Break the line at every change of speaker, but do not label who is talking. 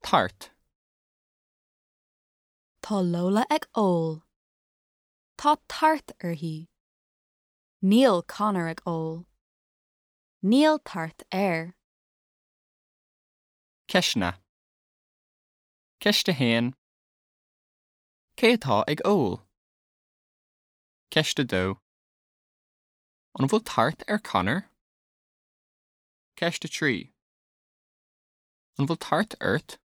Tart.
Tá Lola ag ól. Tá tart uirthi. Níl Conor ag ól. Níl tart
Ceisne. Ceiste héin. Cé atá ag ól? Ceiste dó. An bhfuil tart Conor? Ceiste trí. An bhfuil tart ort?